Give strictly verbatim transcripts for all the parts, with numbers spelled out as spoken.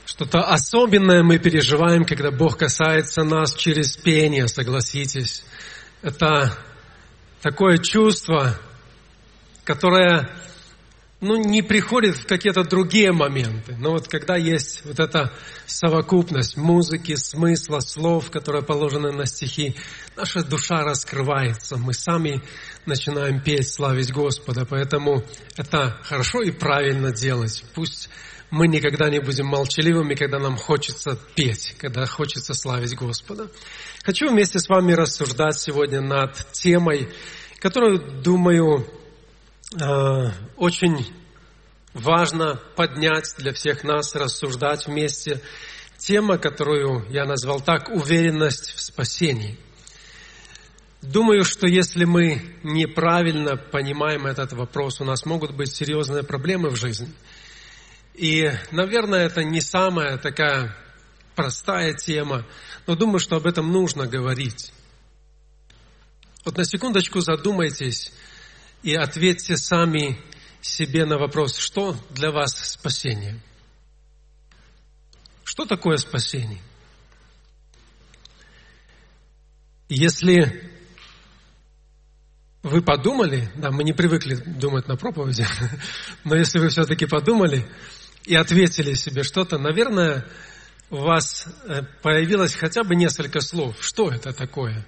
Что-то особенное мы переживаем, когда Бог касается нас через пение, согласитесь. Это такое чувство, которое, ну, не приходит в какие-то другие моменты. Но вот когда есть вот эта совокупность музыки, смысла, слов, которые положены на стихи, наша душа раскрывается. Мы сами начинаем петь, славить Господа. Поэтому это хорошо и правильно делать. Пусть мы никогда не будем молчаливыми, когда нам хочется петь, когда хочется славить Господа. Хочу вместе с вами рассуждать сегодня над темой, которую, думаю, очень важно поднять для всех нас, рассуждать вместе. Тема, которую я назвал так: уверенность в спасении. Думаю, что если мы неправильно понимаем этот вопрос, у нас могут быть серьезные проблемы в жизни. И, наверное, это не самая такая простая тема, но думаю, что об этом нужно говорить. Вот на секундочку задумайтесь и ответьте сами себе на вопрос, что для вас спасение? Что такое спасение? Если вы подумали, да, мы не привыкли думать на проповеди, но если вы все-таки подумали и ответили себе что-то, наверное, у вас появилось хотя бы несколько слов. Что это такое?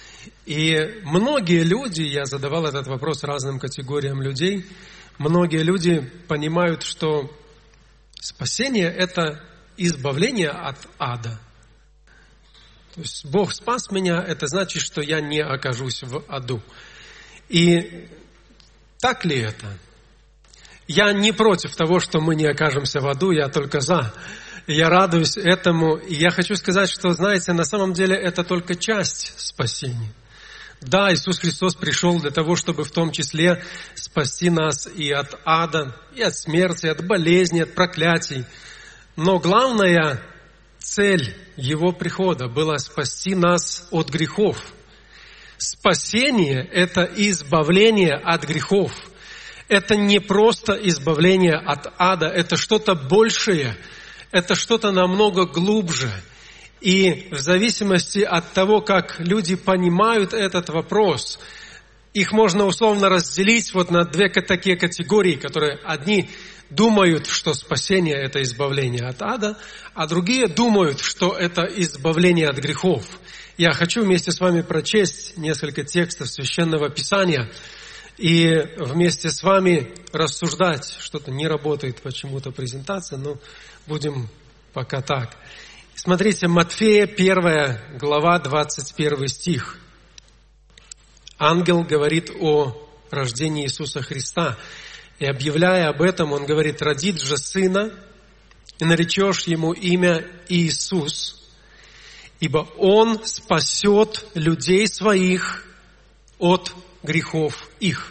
И многие люди, я задавал этот вопрос разным категориям людей, многие люди понимают, что спасение – это избавление от ада. То есть Бог спас меня, это значит, что я не окажусь в аду. И так ли это? Я не против того, что мы не окажемся в аду, я только за. Я радуюсь этому. И я хочу сказать, что, знаете, на самом деле это только часть спасения. Да, Иисус Христос пришел для того, чтобы в том числе спасти нас и от ада, и от смерти, от болезней, от проклятий. Но главная цель Его прихода была спасти нас от грехов. Спасение – это избавление от грехов. Это не просто избавление от ада, это что-то большее, это что-то намного глубже. И в зависимости от того, как люди понимают этот вопрос, их можно условно разделить вот на две такие категории, которые одни думают, что спасение – это избавление от ада, а другие думают, что это избавление от грехов. Я хочу вместе с вами прочесть несколько текстов Священного Писания и вместе с вами рассуждать. Что-то не работает почему-то презентация, но будем пока так. Смотрите, Матфея, первая глава, двадцать первый стих. Ангел говорит о рождении Иисуса Христа. И объявляя об этом, он говорит: «Родит же сына, и наречешь ему имя Иисус, ибо он спасет людей своих от грехов их».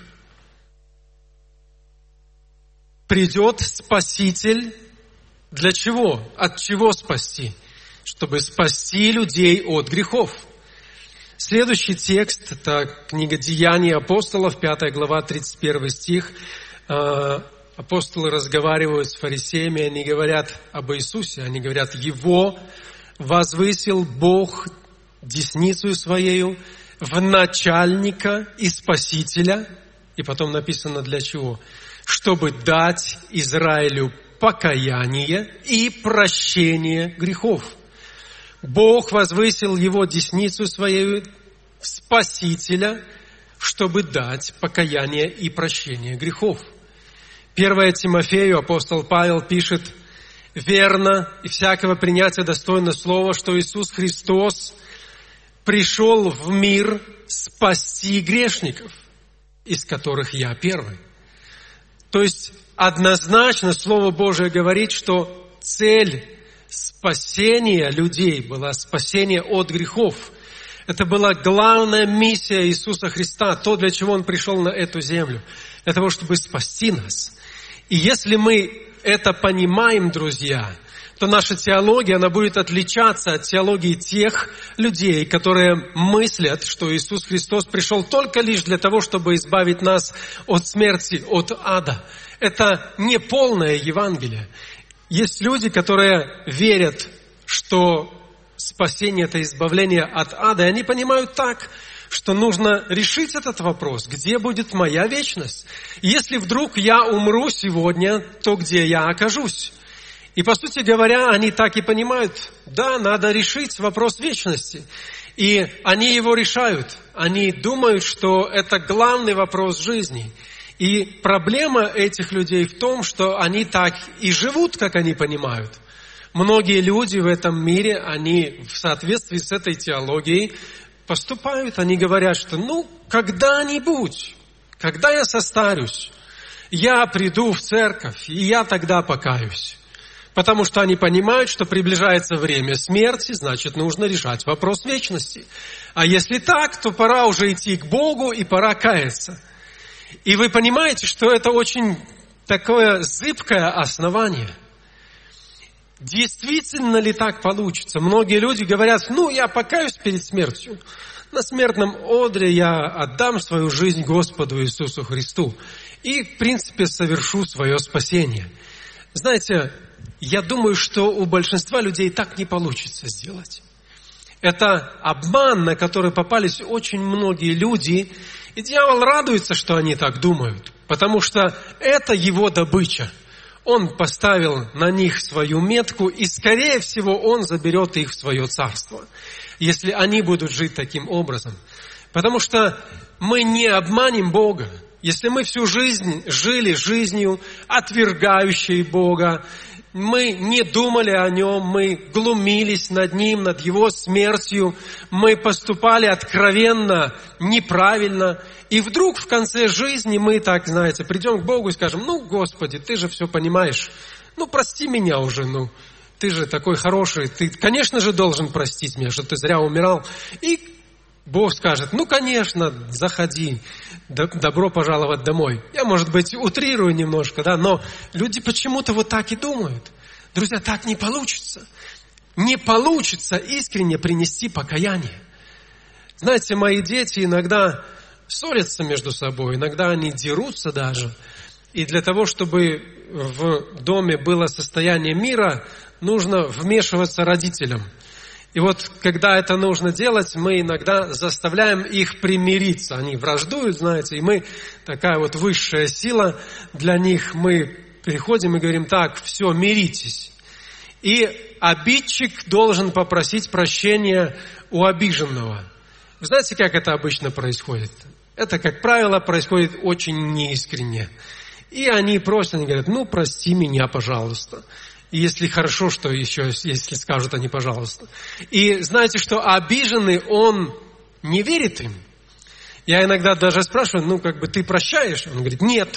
Придет Спаситель для чего? От чего спасти? Чтобы спасти людей от грехов. Следующий текст – это книга «Деяния апостолов», пятая глава, тридцать первый стих. Апостолы разговаривают с фарисеями, они говорят об Иисусе, они говорят: «Его возвысил Бог десницею Своею в начальника и спасителя». И потом написано для чего? «Чтобы дать Израилю покаяние и прощение грехов». Бог возвысил Его десницу Своею спасителя, чтобы дать покаяние и прощение грехов. Первое Тимофею апостол Павел пишет: «Верно и всякого принятия достойно слова, что Иисус Христос пришел в мир спасти грешников, из которых я первый». То есть однозначно Слово Божие говорит, что цель спасения людей была спасение от грехов. Это была главная миссия Иисуса Христа, то, для чего Он пришел на эту землю, для того, чтобы спасти нас. И если мы это понимаем, друзья, то наша теология, она будет отличаться от теологии тех людей, которые мыслят, что Иисус Христос пришел только лишь для того, чтобы избавить нас от смерти, от ада. Это не полное Евангелие. есть люди, которые верят, что спасение – это избавление от ада, и они понимают так, что нужно решить этот вопрос, где будет моя вечность. Если вдруг я умру сегодня, то где я окажусь? И, по сути говоря, они так и понимают, да, надо решить вопрос вечности. И они его решают. Они думают, что это главный вопрос жизни. И проблема этих людей в том, что они так и живут, как они понимают. Многие люди в этом мире, они в соответствии с этой теологией поступают. Они говорят, что ну, когда-нибудь, когда я состарюсь, я приду в церковь, и я тогда покаюсь. Потому что они понимают, что приближается время смерти, значит, нужно решать вопрос вечности. А если так, то пора уже идти к Богу и пора каяться. И вы понимаете, что это очень такое зыбкое основание. Действительно ли так получится? Многие люди говорят, ну, я покаюсь перед смертью. На смертном одре я отдам свою жизнь Господу Иисусу Христу и, в принципе, совершу свое спасение. Знаете, я думаю, что у большинства людей так не получится сделать. Это обман, на который попались очень многие люди, и дьявол радуется, что они так думают, потому что это его добыча. Он поставил на них свою метку, и, скорее всего, он заберет их в свое царство, если они будут жить таким образом. Потому что мы не обманем Бога. Если мы всю жизнь жили жизнью, отвергающей Бога, мы не думали о Нем, мы глумились над Ним, над Его смертью, мы поступали откровенно неправильно, и вдруг в конце жизни мы, так, знаете, придем к Богу и скажем, ну, Господи, Ты же все понимаешь, ну, прости меня уже, ну, Ты же такой хороший, Ты, конечно же, должен простить меня, что Ты зря умирал. И Бог скажет, ну, конечно, заходи, добро пожаловать домой. Я, может быть, утрирую немножко, да, но люди почему-то вот так и думают. Друзья, так не получится. Не получится искренне принести покаяние. Знаете, мои дети иногда ссорятся между собой, иногда они дерутся даже. И для того, чтобы в доме было состояние мира, нужно вмешиваться родителям. И вот, когда это нужно делать, мы иногда заставляем их примириться. Они враждуют, знаете, и мы, такая вот высшая сила для них, мы приходим и говорим, так, все, миритесь. И обидчик должен попросить прощения у обиженного. Вы знаете, как это обычно происходит? Это, как правило, происходит очень неискренне. И они просят, они говорят, ну, прости меня, пожалуйста. И если хорошо, что еще, если скажут они, пожалуйста. И знаете, что обиженный, он не верит им. Я иногда даже спрашиваю, ну, как бы, ты прощаешь? Он говорит, нет.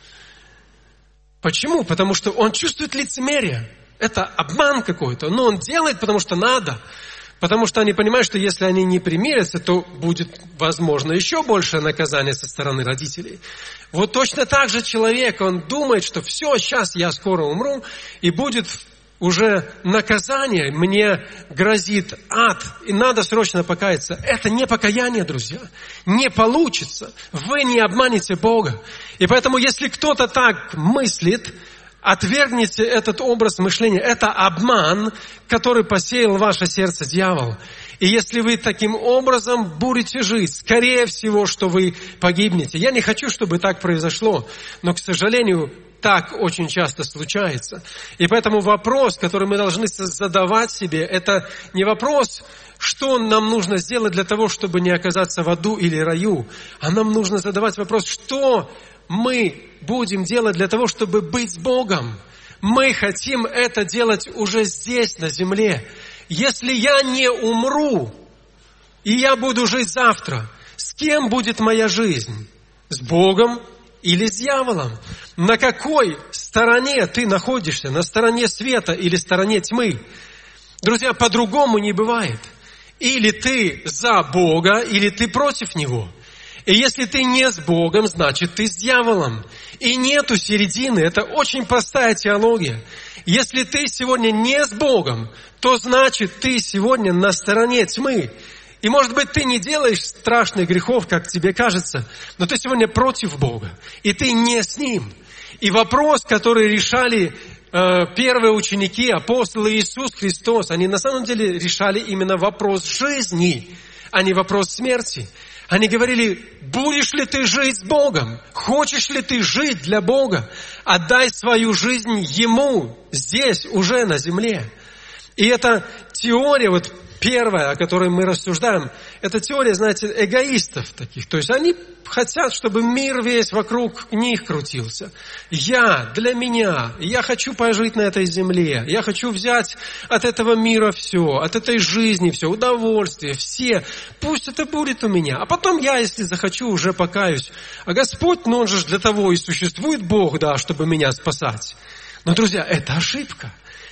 Почему? Потому что он чувствует лицемерие. Это обман какой-то. Но он делает, потому что надо. Потому что они понимают, что если они не примирятся, то будет, возможно, еще большее наказание со стороны родителей. Вот точно так же человек, он думает, что все, сейчас я скоро умру, и будет уже наказание, мне грозит ад, и надо срочно покаяться. Это не покаяние, друзья. Не получится. Вы не обманете Бога. И поэтому, если кто-то так мыслит, отвергните этот образ мышления. Это обман, который посеял в ваше сердце дьявол. И если вы таким образом будете жить, скорее всего, что вы погибнете. Я не хочу, чтобы так произошло, но, к сожалению, так очень часто случается. И поэтому вопрос, который мы должны задавать себе, это не вопрос, что нам нужно сделать для того, чтобы не оказаться в аду или раю, а нам нужно задавать вопрос, что мы будем делать для того, чтобы быть с Богом. Мы хотим это делать уже здесь, на земле. Если я не умру, и я буду жить завтра, с кем будет моя жизнь? С Богом или с дьяволом? На какой стороне ты находишься? На стороне света или стороне тьмы? Друзья, по-другому не бывает. Или ты за Бога, или ты против Него. И если ты не с Богом, значит, ты с дьяволом. И нету середины. Это очень простая теология. Если ты сегодня не с Богом, то значит, ты сегодня на стороне тьмы. И, может быть, ты не делаешь страшных грехов, как тебе кажется, но ты сегодня против Бога. И ты не с Ним. И вопрос, который решали первые ученики, апостолы, Иисус Христос, они на самом деле решали именно вопрос жизни, а не вопрос смерти. Они говорили: будешь ли ты жить с Богом? Хочешь ли ты жить для Бога? Отдай свою жизнь Ему здесь, уже на земле. И эта теория, вот первая, о которой мы рассуждаем, это теория, знаете, эгоистов таких. То есть они хотят, чтобы мир весь вокруг них крутился. Я, для меня, я хочу пожить на этой земле, я хочу взять от этого мира все, от этой жизни все, удовольствие, все. Пусть это будет у меня. А потом я, если захочу, уже покаюсь. А Господь, ну Он же для того и существует Бог, да, чтобы меня спасать. Но, друзья, это ошибка.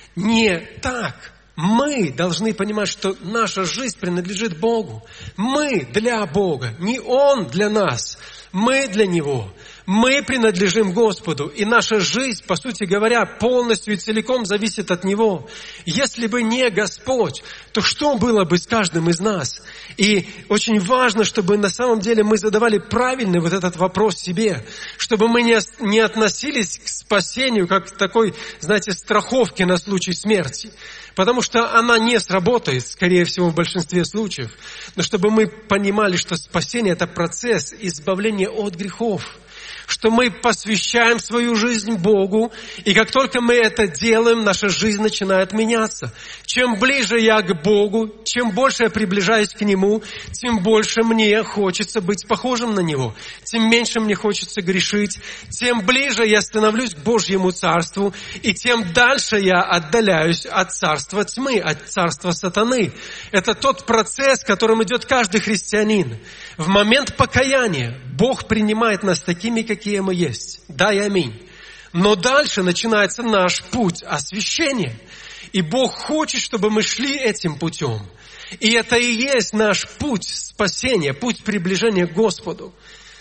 Не так. Мы должны понимать, что наша жизнь принадлежит Богу. Мы для Бога, не Он для нас. Мы для Него. Мы принадлежим Господу. И наша жизнь, по сути говоря, полностью и целиком зависит от Него. Если бы не Господь, то что было бы с каждым из нас? И очень важно, чтобы на самом деле мы задавали правильный вот этот вопрос себе. Чтобы мы не, не относились к спасению как к такой, знаете, страховке на случай смерти. Потому что она не сработает, скорее всего, в большинстве случаев. Но чтобы мы понимали, что спасение – это процесс избавления от грехов. Что мы посвящаем свою жизнь Богу, и как только мы это делаем, наша жизнь начинает меняться. Чем ближе я к Богу, чем больше я приближаюсь к Нему, тем больше мне хочется быть похожим на Него, тем меньше мне хочется грешить, тем ближе я становлюсь к Божьему Царству, и тем дальше я отдаляюсь от царства тьмы, от царства сатаны. Это тот процесс, которым идет каждый христианин. В момент покаяния Бог принимает нас такими, какие мы есть. Да и аминь. Но дальше начинается наш путь освящения. И Бог хочет, чтобы мы шли этим путем. И это и есть наш путь спасения, путь приближения к Господу.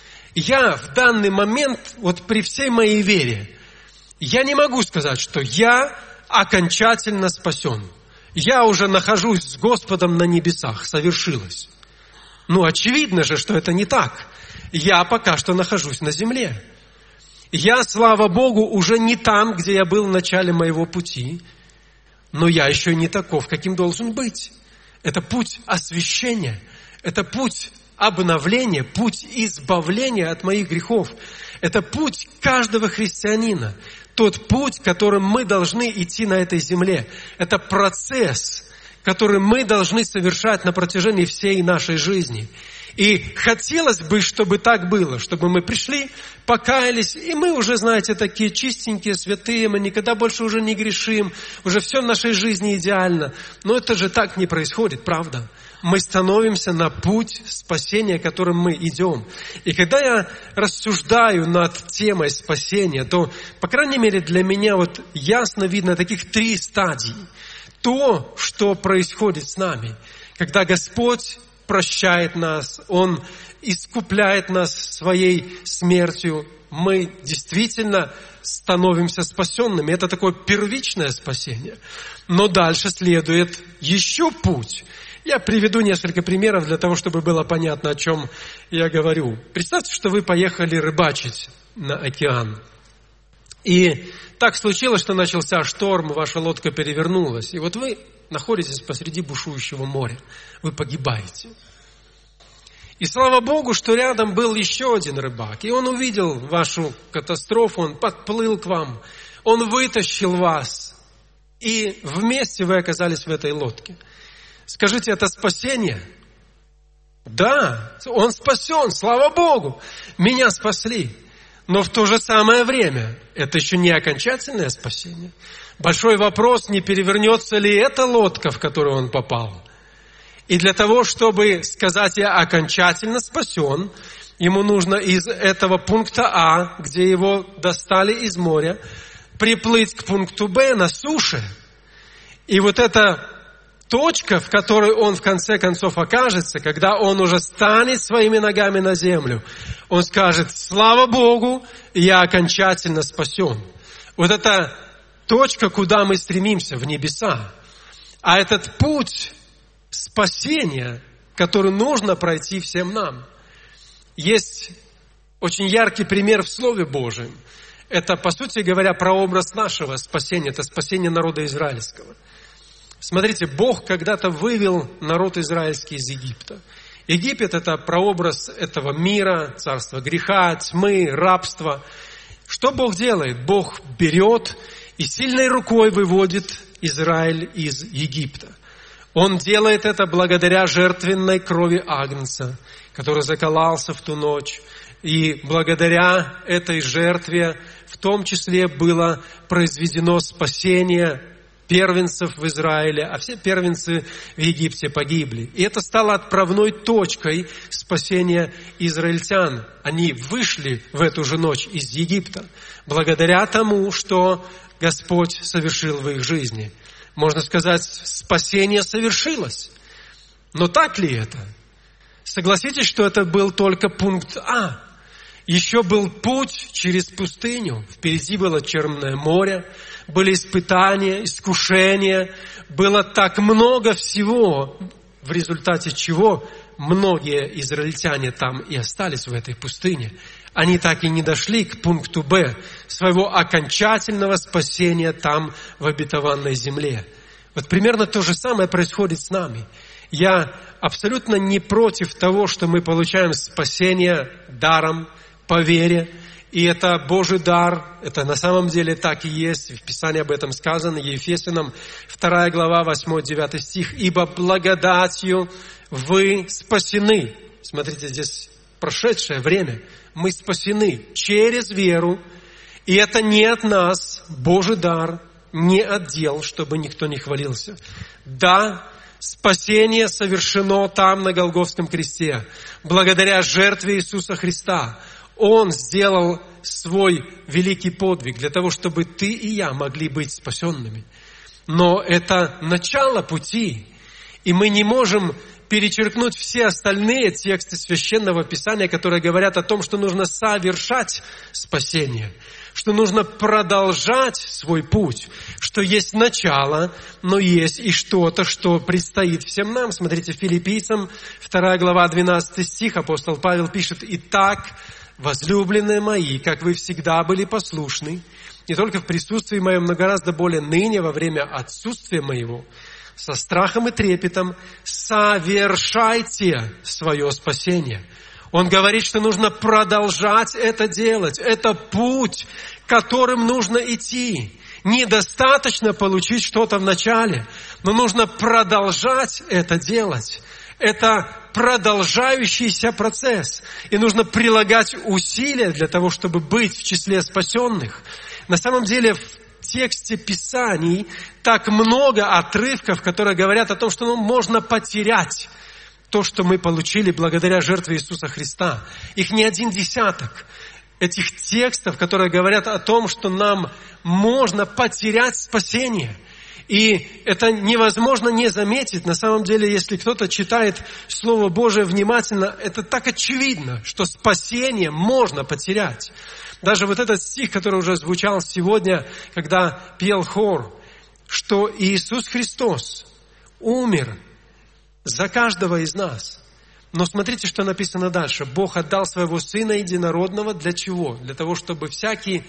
Я в данный момент, вот при всей моей вере, я не могу сказать, что я окончательно спасен. Я уже нахожусь с Господом на небесах, совершилось. Ну, очевидно же, что это не так. Я пока что нахожусь на земле. Я, слава Богу, уже не там, где я был в начале моего пути, но я еще не таков, каким должен быть. Это путь освящения, это путь обновления, путь избавления от моих грехов. Это путь каждого христианина. Тот путь, которым мы должны идти на этой земле. Это процесс, который мы должны совершать на протяжении всей нашей жизни. И хотелось бы, чтобы так было, чтобы мы пришли, покаялись, и мы уже, знаете, такие чистенькие, святые, мы никогда больше уже не грешим, уже все в нашей жизни идеально. Но это же так не происходит, правда? Мы становимся на путь спасения, которым мы идем. И когда я рассуждаю над темой спасения, то, по крайней мере, для меня вот ясно видно таких три стадии. То, что происходит с нами, когда Господь прощает нас, Он искупляет нас своей смертью, мы действительно становимся спасенными. Это такое первичное спасение. Но дальше следует еще путь. Я приведу несколько примеров для того, чтобы было понятно, о чем я говорю. Представьте, что вы поехали рыбачить на океан. И так случилось, что начался шторм, ваша лодка перевернулась. И вот вы находитесь посреди бушующего моря. Вы погибаете. И слава Богу, что рядом был еще один рыбак. И он увидел вашу катастрофу, он подплыл к вам. Он вытащил вас. И вместе вы оказались в этой лодке. Скажите, это спасение? Да, он спасен, слава Богу. Меня спасли. Но в то же самое время это еще не окончательное спасение. Большой вопрос, не перевернется ли эта лодка, в которую он попал. И для того, чтобы сказать, я окончательно спасен, ему нужно из этого пункта А, где его достали из моря, приплыть к пункту Б на суше. И вот эта точка, в которой он в конце концов окажется, когда он уже станет своими ногами на землю, он скажет: слава Богу, я окончательно спасен. Вот это точка, куда мы стремимся, в небеса. А этот путь спасения, который нужно пройти всем нам. Есть очень яркий пример в Слове Божьем. это, по сути говоря, прообраз нашего спасения, это спасение народа израильского. Смотрите, Бог когда-то вывел народ израильский из Египта. Египет – это прообраз этого мира, царства греха, тьмы, рабства. Что Бог делает? Бог берет и сильной рукой выводит Израиль из Египта. Он делает это благодаря жертвенной крови Агнца, который закололся в ту ночь. И благодаря этой жертве в том числе было произведено спасение первенцев в Израиле, а все первенцы в Египте погибли. И это стало отправной точкой спасения израильтян. Они вышли в эту же ночь из Египта благодаря тому, что Господь совершил в их жизни. Можно сказать, спасение совершилось. Но так ли это? Согласитесь, что это был только пункт А. Еще был путь через пустыню. Впереди было Черное море, были испытания, искушения. Было так много всего, в результате чего многие израильтяне там и остались в этой пустыне. Они так и не дошли к пункту Б, своего окончательного спасения там, в обетованной земле. Вот примерно то же самое происходит с нами. Я абсолютно не против того, что мы получаем спасение даром, по вере. И это Божий дар, это на самом деле так и есть. В Писании об этом сказано, Ефесянам вторая глава, восьмой-девятый стих. «Ибо благодатью вы спасены». Смотрите, здесь прошедшее время. Мы спасены через веру. И это не от нас, Божий дар, не от дел, чтобы никто не хвалился. Да, спасение совершено там, на Голгофском кресте, благодаря жертве Иисуса Христа. Он сделал свой великий подвиг для того, чтобы ты и я могли быть спасенными. Но это начало пути, и мы не можем перечеркнуть все остальные тексты Священного Писания, которые говорят о том, что нужно совершать спасение, что нужно продолжать свой путь, что есть начало, но есть и что-то, что предстоит всем нам. Смотрите, Филиппийцам, вторая глава, двенадцатый стих, апостол Павел пишет: «Итак, возлюбленные мои, как вы всегда были послушны, не только в присутствии моем, но гораздо более ныне, во время отсутствия моего, со страхом и трепетом совершайте свое спасение». Он говорит, что нужно продолжать это делать. Это путь, которым нужно идти. Недостаточно получить что-то в начале, но нужно продолжать это делать. Это продолжающийся процесс. И нужно прилагать усилия для того, чтобы быть в числе спасенных. На самом деле, в тексте Писаний так много отрывков, которые говорят о том, что ну, можно потерять то, что мы получили благодаря жертве Иисуса Христа. Их не один десяток. Этих текстов, которые говорят о том, что нам можно потерять спасение. И это невозможно не заметить. На самом деле, если кто-то читает Слово Божие внимательно, это так очевидно, что спасение можно потерять. Даже вот этот стих, который уже звучал сегодня, когда пел хор, что Иисус Христос умер за каждого из нас. Но смотрите, что написано дальше. Бог отдал Своего Сына Единородного для чего? Для того, чтобы всякий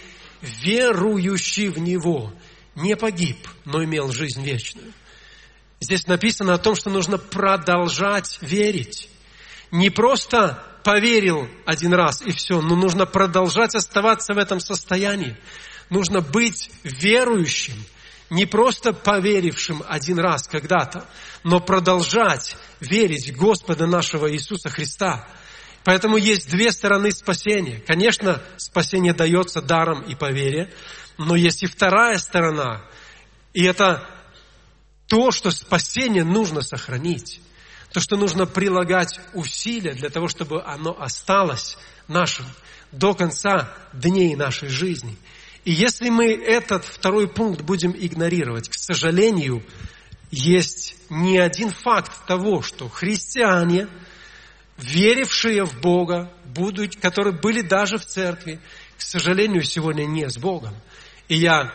верующий в Него не погиб, но имел жизнь вечную. Здесь написано о том, что нужно продолжать верить. Не просто поверил один раз и все, но нужно продолжать оставаться в этом состоянии. Нужно быть верующим, не просто поверившим один раз когда-то, но продолжать верить в Господа нашего Иисуса Христа. Поэтому есть две стороны спасения. Конечно, спасение дается даром и по вере, но есть и вторая сторона. И это то, что спасение нужно сохранить. То, что нужно прилагать усилия для того, чтобы оно осталось нашим до конца дней нашей жизни. И если мы этот второй пункт будем игнорировать, к сожалению, есть не один факт того, что христиане, верившие в Бога, будут, которые были даже в церкви, к сожалению, сегодня не с Богом. И я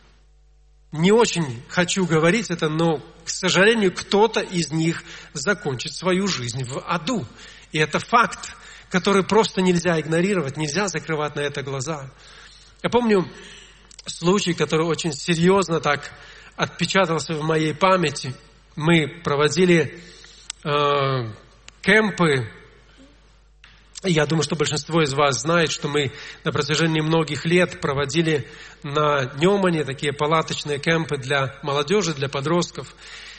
не очень хочу говорить это, но, к сожалению, кто-то из них закончит свою жизнь в аду. И это факт, который просто нельзя игнорировать, нельзя закрывать на это глаза. Я помню случай, который очень серьезно так отпечатался в моей памяти. Мы проводили э, кемпы. Я думаю, что большинство из вас знает, что мы на протяжении многих лет проводили на Немане такие палаточные кемпы для молодежи, для подростков.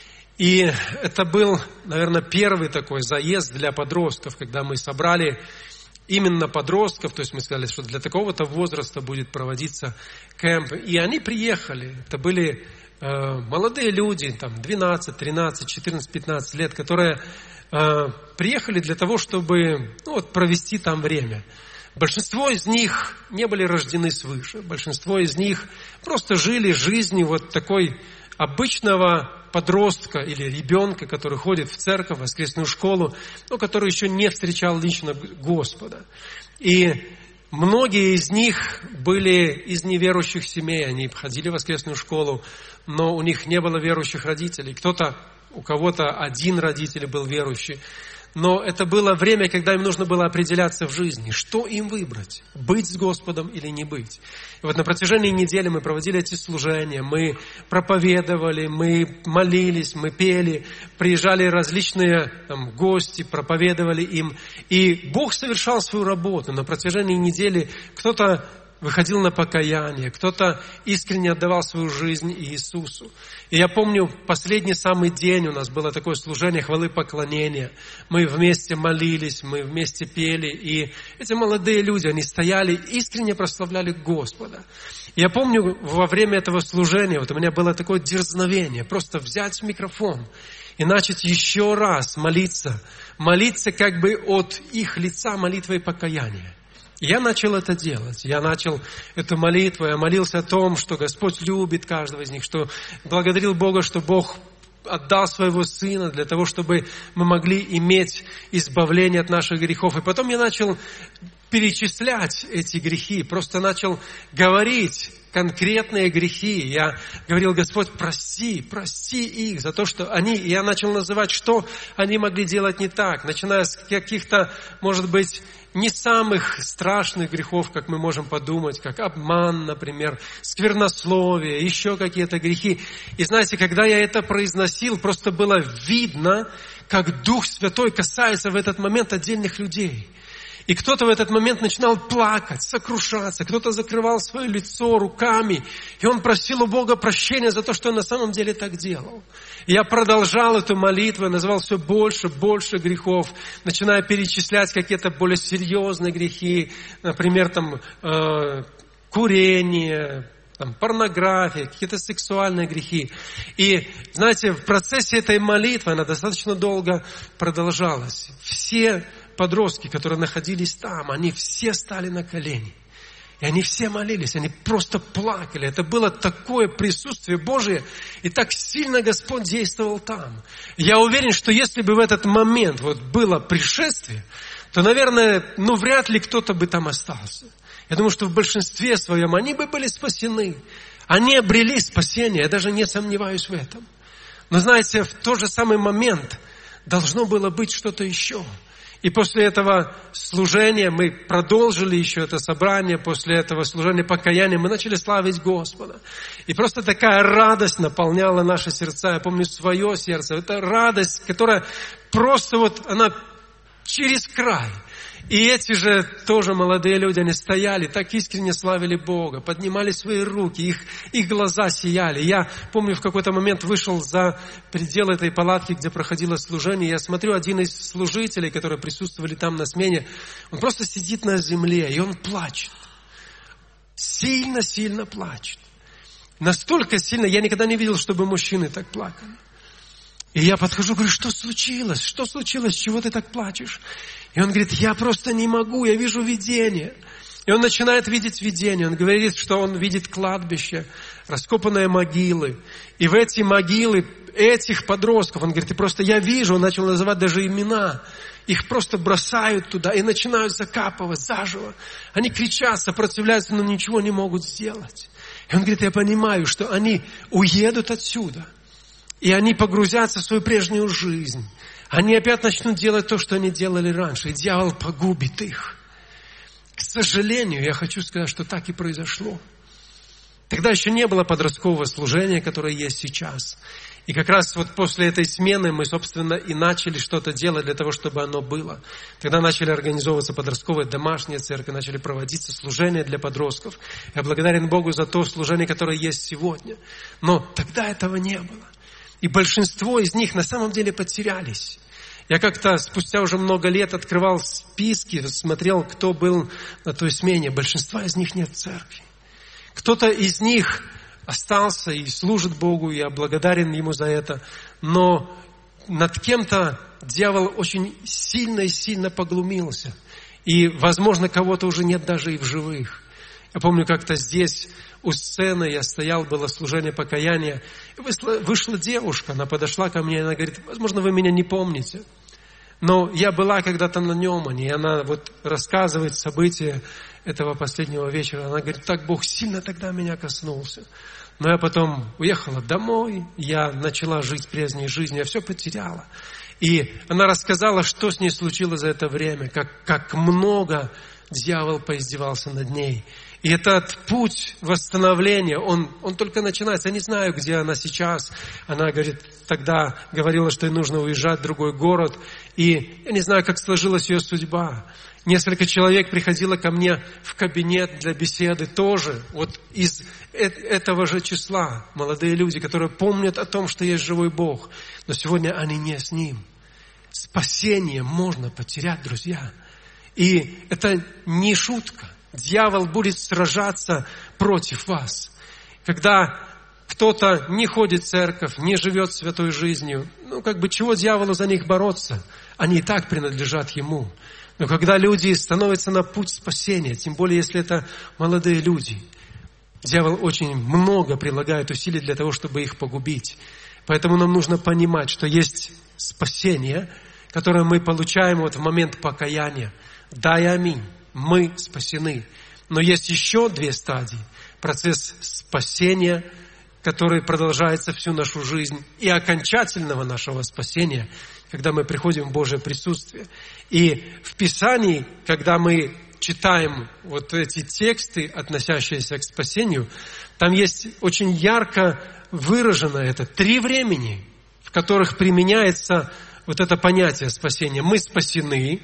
И это был, наверное, первый такой заезд для подростков, когда мы собрали именно подростков, то есть мы сказали, что для такого-то возраста будет проводиться кемп. И они приехали. Это были э, молодые люди, там двенадцать, тринадцать, четырнадцать, пятнадцать лет, которые э, приехали для того, чтобы ну, вот, провести там время. Большинство из них не были рождены свыше. Большинство из них просто жили жизнью вот такой обычного подростка или ребенка, который ходит в церковь, в воскресную школу, но который еще не встречал лично Господа. И многие из них были из неверующих семей, они ходили в воскресную школу, но у них не было верующих родителей. Кто-то, у кого-то один родитель был верующий. Но это было время, когда им нужно было определяться в жизни, что им выбрать, быть с Господом или не быть. И вот на протяжении недели мы проводили эти служения, мы проповедовали, мы молились, мы пели, приезжали различные там, гости, проповедовали им. И Бог совершал свою работу. На протяжении недели кто-то выходил на покаяние, кто-то искренне отдавал свою жизнь Иисусу. И я помню, последний самый день у нас было такое служение хвалы поклонения. Мы вместе молились, мы вместе пели. И эти молодые люди, они стояли, искренне прославляли Господа. И я помню, во время этого служения, вот у меня было такое дерзновение, просто взять микрофон и начать еще раз молиться. Молиться как бы от их лица молитвой покаяния. Я начал это делать. Я начал эту молитву. Я молился о том, что Господь любит каждого из них, что благодарил Бога, что Бог отдал своего Сына для того, чтобы мы могли иметь избавление от наших грехов. И потом я начал перечислять эти грехи, просто начал говорить конкретные грехи. Я говорил: Господь, прости, прости их за то, что они... И я начал называть, что они могли делать не так, начиная с каких-то, может быть, не самых страшных грехов, как мы можем подумать, как обман, например, сквернословие, еще какие-то грехи. И знаете, когда я это произносил, просто было видно, как Дух Святой касается в этот момент отдельных людей. И кто-то в этот момент начинал плакать, сокрушаться, кто-то закрывал свое лицо руками, и он просил у Бога прощения за то, что он на самом деле так делал. И я продолжал эту молитву, я называл все больше, больше грехов, начиная перечислять какие-то более серьезные грехи, например, там, э, курение, там, порнография, какие-то сексуальные грехи. И, знаете, в процессе этой молитвы, она достаточно долго продолжалась. Все подростки, которые находились там, они все стали на колени. И они все молились, они просто плакали. Это было такое присутствие Божие, и так сильно Господь действовал там. Я уверен, что если бы в этот момент вот было пришествие, то, наверное, ну, вряд ли кто-то бы там остался. Я думаю, что в большинстве своем они бы были спасены. Они обрели спасение, я даже не сомневаюсь в этом. Но, знаете, в тот же самый момент должно было быть что-то еще. И после этого служения мы продолжили еще это собрание, после этого служения покаяния мы начали славить Господа. И просто такая радость наполняла наши сердца. Я помню свое сердце. Это радость, которая просто вот, она через край. И эти же тоже молодые люди, они стояли, так искренне славили Бога, поднимали свои руки, их, их глаза сияли. Я помню, в какой-то момент вышел за пределы этой палатки, где проходило служение. Я смотрю, один из служителей, которые присутствовали там на смене, он просто сидит на земле, и он плачет. Сильно-сильно плачет. Настолько сильно, я никогда не видел, чтобы мужчины так плакали. И я подхожу, говорю: что случилось? Что случилось? Чего ты так плачешь? И он говорит: я просто не могу, я вижу видение. И он начинает видеть видение. Он говорит, что он видит кладбище, раскопанные могилы. И в эти могилы этих подростков, он говорит, и просто я вижу, он начал называть даже имена. Их просто бросают туда и начинают закапывать заживо. Они кричат, сопротивляются, но ничего не могут сделать. И он говорит: я понимаю, что они уедут отсюда. И они погрузятся в свою прежнюю жизнь. Они опять начнут делать то, что они делали раньше. И дьявол погубит их. К сожалению, я хочу сказать, что так и произошло. Тогда еще не было подросткового служения, которое есть сейчас. И как раз вот после этой смены мы, собственно, и начали что-то делать для того, чтобы оно было. Тогда начали организовываться подростковые домашние церкви, начали проводиться служения для подростков. Я благодарен Богу за то служение, которое есть сегодня. Но тогда этого не было. И большинство из них на самом деле потерялись. Я как-то спустя уже много лет открывал списки, смотрел, кто был на той смене. Большинства из них нет в церкви. Кто-то из них остался и служит Богу, я благодарен Ему за это. Но над кем-то дьявол очень сильно и сильно поглумился. И, возможно, кого-то уже нет даже и в живых. Я помню, как-то здесь у сцены я стоял, было служение покаяния. И вышла, вышла девушка, она подошла ко мне, и она говорит: возможно, вы меня не помните. Но я была когда-то на Немане, и она вот рассказывает события этого последнего вечера. Она говорит: так Бог сильно тогда меня коснулся. Но я потом уехала домой, я начала жить прежней жизнью, я все потеряла. И она рассказала, что с ней случилось за это время, как, как много дьявол поиздевался над ней. И этот путь восстановления, он, он только начинается. Я не знаю, где она сейчас. Она, говорит, тогда говорила, что ей нужно уезжать в другой город. И я не знаю, как сложилась ее судьба. Несколько человек приходило ко мне в кабинет для беседы тоже. Вот из этого же числа. Молодые люди, которые помнят о том, что есть живой Бог. Но сегодня они не с Ним. Спасение можно потерять, друзья. И это не шутка. Дьявол будет сражаться против вас. Когда кто-то не ходит в церковь, не живет святой жизнью, ну, как бы чего дьяволу за них бороться? Они и так принадлежат ему. Но когда люди становятся на путь спасения, тем более, если это молодые люди, дьявол очень много прилагает усилий для того, чтобы их погубить. Поэтому нам нужно понимать, что есть спасение, которое мы получаем вот в момент покаяния. Да и аминь. Мы спасены. Но есть еще две стадии. Процесс спасения, который продолжается всю нашу жизнь, и окончательного нашего спасения, когда мы приходим в Божье присутствие. И в Писании, когда мы читаем вот эти тексты, относящиеся к спасению, там есть очень ярко выражено это три времени, в которых применяется вот это понятие спасения. Мы спасены.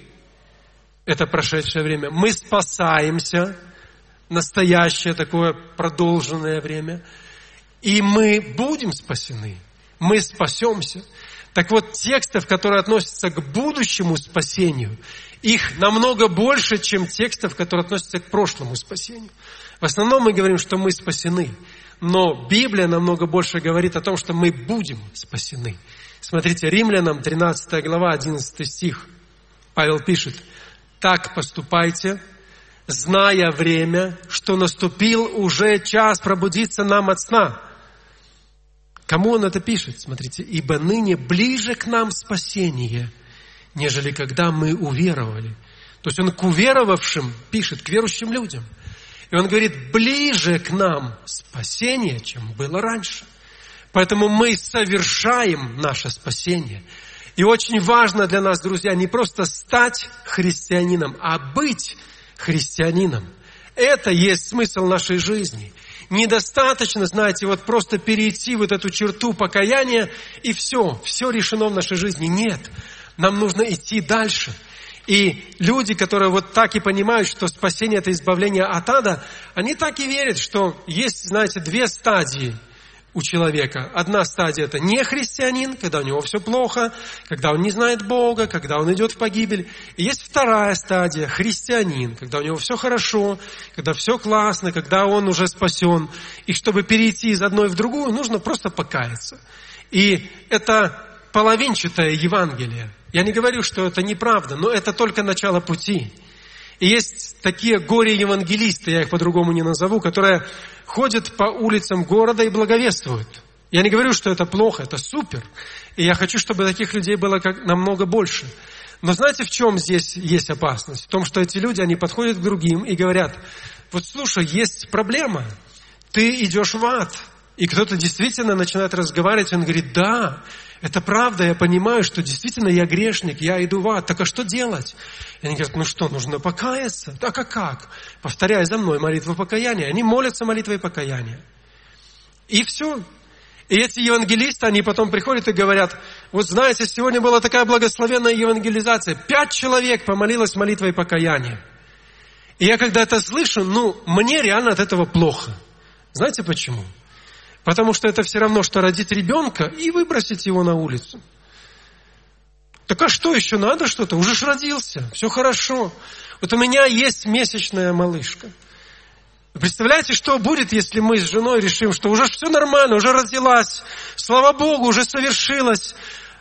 Это прошедшее время. Мы спасаемся, настоящее такое продолженное время. И мы будем спасены. Мы спасемся. Так вот, текстов, которые относятся к будущему спасению, их намного больше, чем текстов, которые относятся к прошлому спасению. В основном мы говорим, что мы спасены. Но Библия намного больше говорит о том, что мы будем спасены. Смотрите, Римлянам тринадцатая глава, одиннадцатый стих. Павел пишет: «Так поступайте, зная время, что наступил уже час пробудиться нам от сна». Кому он это пишет? Смотрите. «Ибо ныне ближе к нам спасение, нежели когда мы уверовали». То есть он к уверовавшим пишет, к верующим людям. И он говорит, ближе к нам спасение, чем было раньше. Поэтому мы совершаем наше спасение. И очень важно для нас, друзья, не просто стать христианином, а быть христианином. Это есть смысл нашей жизни. Недостаточно, знаете, вот просто перейти вот эту черту покаяния, и все, все решено в нашей жизни. Нет, нам нужно идти дальше. И люди, которые вот так и понимают, что спасение – это избавление от ада, они так и верят, что есть, знаете, две стадии у человека. Одна стадия – это не христианин, когда у него все плохо, когда он не знает Бога, когда он идет в погибель. И есть вторая стадия – христианин, когда у него все хорошо, когда все классно, когда он уже спасен. И чтобы перейти из одной в другую, нужно просто покаяться. И это половинчатое Евангелие. Я не говорю, что это неправда, но это только начало пути. И есть такие горе-евангелисты, я их по-другому не назову, которые ходят по улицам города и благовествуют. Я не говорю, что это плохо, это супер. И я хочу, чтобы таких людей было как намного больше. Но знаете, в чем здесь есть опасность? В том, что эти люди, они подходят к другим и говорят, вот слушай, есть проблема, ты идешь в ад. И кто-то действительно начинает разговаривать, он говорит, да, Это правда, я понимаю, что действительно я грешник, я иду в ад. Так а что делать? И они говорят, ну что, нужно покаяться? Так а как? Повторяй за мной молитву покаяния. Они молятся молитвой покаяния. И все. И эти евангелисты, они потом приходят и говорят, вот знаете, сегодня была такая благословенная евангелизация. Пять человек помолилось молитвой покаяния. И я когда это слышу, ну, мне реально от этого плохо. Знаете почему? Потому что это все равно, что родить ребенка и выбросить его на улицу. Так а что еще надо что-то? Уже ж родился, все хорошо. Вот у меня есть месячная малышка. Представляете, что будет, если мы с женой решим, что уже все нормально, уже родилась, слава Богу, уже совершилось.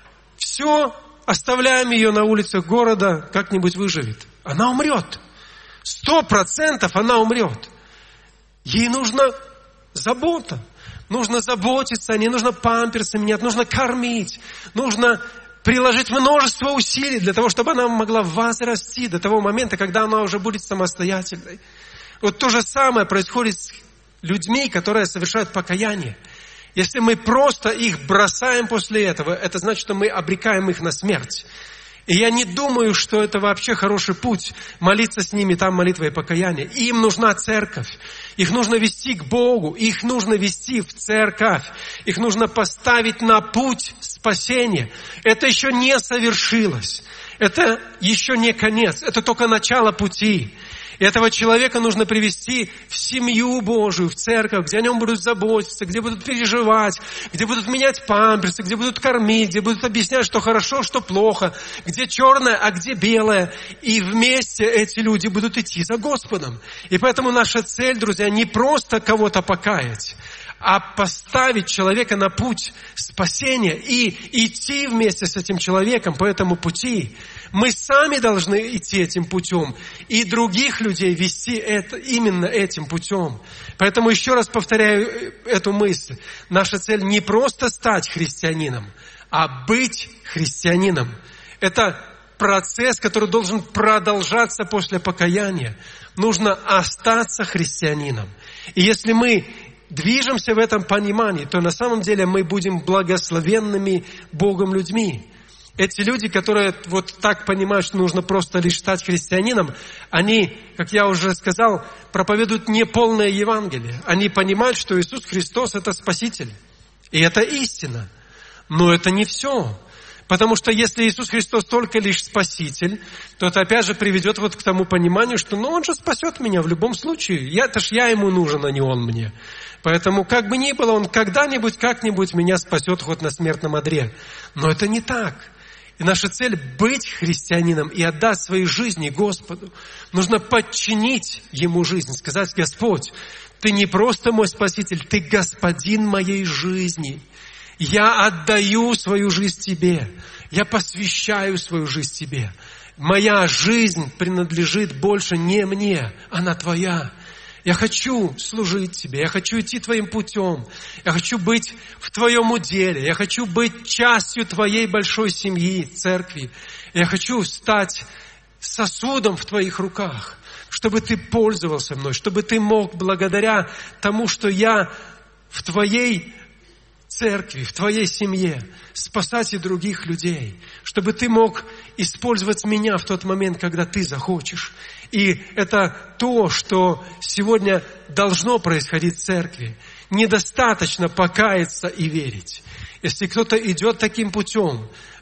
Все, оставляем ее на улицах города, как-нибудь выживет. Она умрет. Сто процентов она умрет. Ей нужна забота. Нужно заботиться, не нужно памперсы менять, нужно кормить, нужно приложить множество усилий для того, чтобы она могла возрасти до того момента, когда она уже будет самостоятельной. Вот то же самое происходит с людьми, которые совершают покаяние. Если мы просто их бросаем после этого, это значит, что мы обрекаем их на смерть. И я не думаю, что это вообще хороший путь, молиться с ними там молитвой покаяния. Им нужна церковь. Их нужно вести к Богу. Их нужно вести в церковь. Их нужно поставить на путь спасения. Это еще не совершилось. Это еще не конец. Это только начало пути. И этого человека нужно привести в семью Божию, в церковь, где о нем будут заботиться, где будут переживать, где будут менять памперсы, где будут кормить, где будут объяснять, что хорошо, что плохо, где черное, а где белое. И вместе эти люди будут идти за Господом. И поэтому наша цель, друзья, не просто кого-то покаять, а поставить человека на путь спасения и идти вместе с этим человеком по этому пути. Мы сами должны идти этим путем и других людей вести это, именно этим путем. Поэтому еще раз повторяю эту мысль. Наша цель не просто стать христианином, а быть христианином. Это процесс, который должен продолжаться после покаяния. Нужно остаться христианином. И если мы движемся в этом понимании, то на самом деле мы будем благословенными Богом людьми. Эти люди, которые вот так понимают, что нужно просто лишь стать христианином, они, как я уже сказал, проповедуют неполное Евангелие. Они понимают, что Иисус Христос – это Спаситель. И это истина. Но это не все. Потому что если Иисус Христос только лишь Спаситель, то это опять же приведет вот к тому пониманию, что ну Он же спасет меня в любом случае. Я, это ж я Ему нужен, а не Он мне. Поэтому как бы ни было, Он когда-нибудь, как-нибудь меня спасет хоть на смертном одре. Но это не так. И наша цель – быть христианином и отдать свои жизни Господу. Нужно подчинить Ему жизнь, сказать: Господь, Ты не просто мой Спаситель, Ты Господин моей жизни. Я отдаю свою жизнь Тебе. Я посвящаю свою жизнь Тебе. Моя жизнь принадлежит больше не мне, она Твоя. Я хочу служить Тебе, я хочу идти Твоим путем, я хочу быть в Твоем уделе, я хочу быть частью Твоей большой семьи, церкви. Я хочу стать сосудом в Твоих руках, чтобы Ты пользовался мной, чтобы Ты мог благодаря тому, что я в Твоей церкви, в Твоей семье, спасать и других людей, чтобы Ты мог использовать меня в тот момент, когда Ты захочешь. И это то, что сегодня должно происходить в церкви. Недостаточно покаяться и верить. Если кто-то идет таким путем,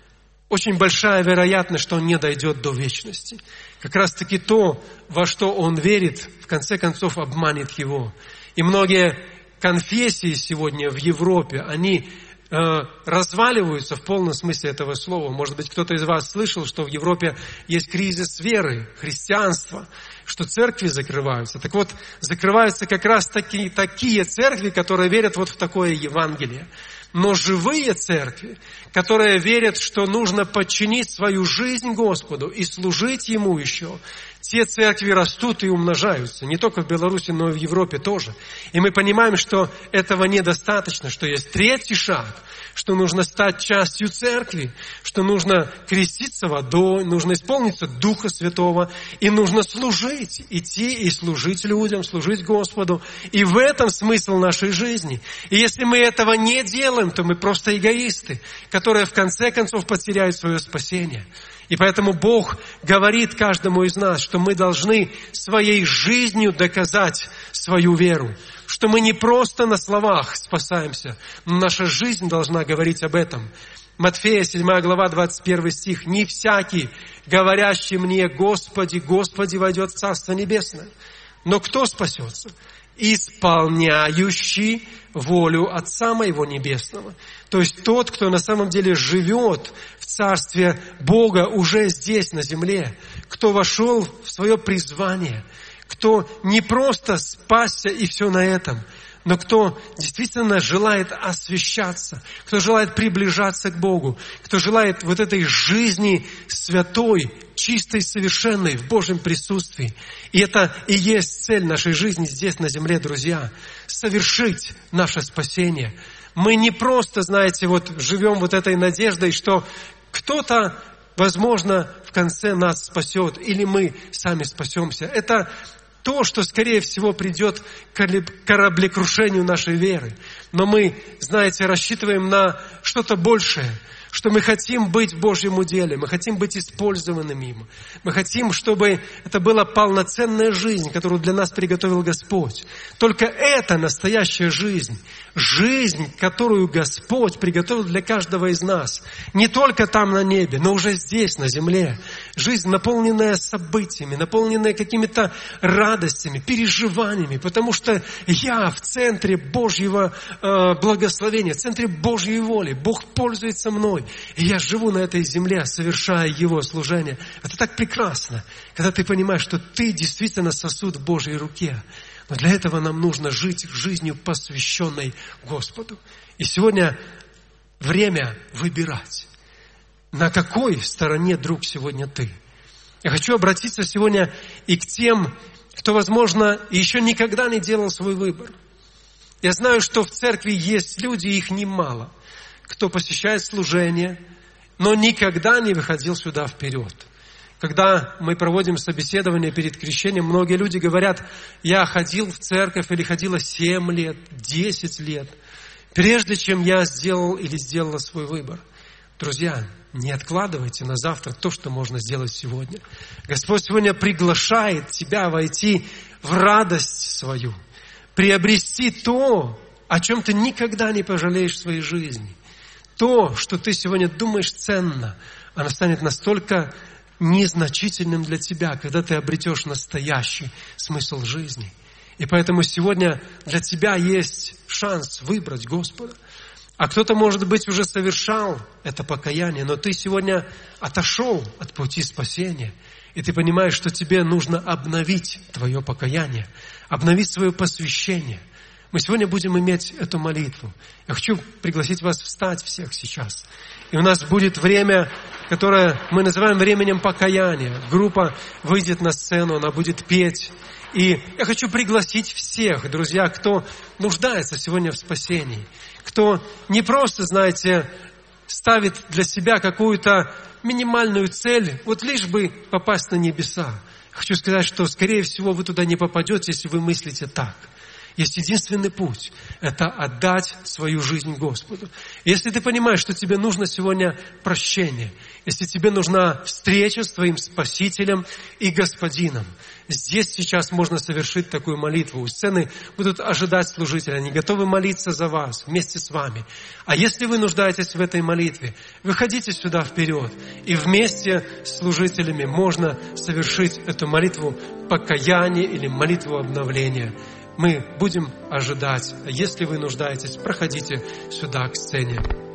очень большая вероятность, что он не дойдет до вечности. Как раз-таки то, во что он верит, в конце концов обманет его. И многие конфессии сегодня в Европе, они э, разваливаются в полном смысле этого слова. Может быть, кто-то из вас слышал, что в Европе есть кризис веры, христианства, что церкви закрываются. Так вот, закрываются как раз таки, такие церкви, которые верят вот в такое Евангелие. Но живые церкви, которые верят, что нужно подчинить свою жизнь Господу и служить Ему еще, те церкви растут и умножаются. Не только в Беларуси, но и в Европе тоже. И мы понимаем, что этого недостаточно, что есть третий шаг, что нужно стать частью церкви, что нужно креститься водой, нужно исполниться Духа Святого, и нужно служить, идти и служить людям, служить Господу. И в этом смысл нашей жизни. И если мы этого не делаем, то мы просто эгоисты, которые в конце концов потеряют свое спасение. И поэтому Бог говорит каждому из нас, что мы должны своей жизнью доказать свою веру. Что мы не просто на словах спасаемся, но наша жизнь должна говорить об этом. Матфея, седьмая глава, двадцать первый стих. «Не всякий, говорящий мне, Господи, Господи, войдет в Царство Небесное. Но кто спасется? Исполняющий волю Отца Моего Небесного». То есть тот, кто на самом деле живет в Царстве Бога уже здесь, на земле, кто вошел в свое призвание, кто не просто спасся и все на этом, но кто действительно желает освящаться, кто желает приближаться к Богу, кто желает вот этой жизни святой, чистой, совершенной в Божьем присутствии. И это и есть цель нашей жизни здесь, на земле, друзья. Совершить наше спасение. Мы не просто, знаете, вот живем вот этой надеждой, что кто-то, возможно, в конце нас спасет, или мы сами спасемся. Это то, что, скорее всего, придет к кораблекрушению нашей веры. Но мы, знаете, рассчитываем на что-то большее, что мы хотим быть в Божьем уделе, мы хотим быть использованными им. Мы хотим, чтобы это была полноценная жизнь, которую для нас приготовил Господь. Только это настоящая жизнь. Жизнь, которую Господь приготовил для каждого из нас. Не только там на небе, но уже здесь, на земле. Жизнь, наполненная событиями, наполненная какими-то радостями, переживаниями. Потому что я в центре Божьего э, благословения, в центре Божьей воли. Бог пользуется мной. И я живу на этой земле, совершая Его служение. Это так прекрасно, когда ты понимаешь, что ты действительно сосуд в Божьей руке. Но для этого нам нужно жить жизнью, посвященной Господу. И сегодня время выбирать, на какой стороне, друг, сегодня ты. Я хочу обратиться сегодня и к тем, кто, возможно, еще никогда не делал свой выбор. Я знаю, что в церкви есть люди, их немало, кто посещает служение, но никогда не выходил сюда вперед. Когда мы проводим собеседование перед крещением, многие люди говорят: я ходил в церковь или ходила семь лет, десять лет, прежде чем я сделал или сделала свой выбор. Друзья, не откладывайте на завтра то, что можно сделать сегодня. Господь сегодня приглашает тебя войти в радость свою, приобрести то, о чем ты никогда не пожалеешь в своей жизни. То, что ты сегодня думаешь ценно, оно станет настолько незначительным для тебя, когда ты обретешь настоящий смысл жизни. И поэтому сегодня для тебя есть шанс выбрать Господа. А кто-то, может быть, уже совершал это покаяние, но ты сегодня отошел от пути спасения, и ты понимаешь, что тебе нужно обновить твое покаяние, обновить свое посвящение. Мы сегодня будем иметь эту молитву. Я хочу пригласить вас встать всех сейчас. И у нас будет время, которое мы называем временем покаяния. Группа выйдет на сцену, она будет петь. И я хочу пригласить всех, друзья, кто нуждается сегодня в спасении, кто не просто, знаете, ставит для себя какую-то минимальную цель, вот лишь бы попасть на небеса. Хочу сказать, что, скорее всего, вы туда не попадете, если вы мыслите так. Есть единственный путь – это отдать свою жизнь Господу. Если ты понимаешь, что тебе нужно сегодня прощение, если тебе нужна встреча с твоим Спасителем и Господином, здесь сейчас можно совершить такую молитву. У сцены будут ожидать служители, они готовы молиться за вас, вместе с вами. А если вы нуждаетесь в этой молитве, выходите сюда вперед, и вместе с служителями можно совершить эту молитву покаяния или молитву обновления. Мы будем ожидать. А если вы нуждаетесь, проходите сюда, к сцене.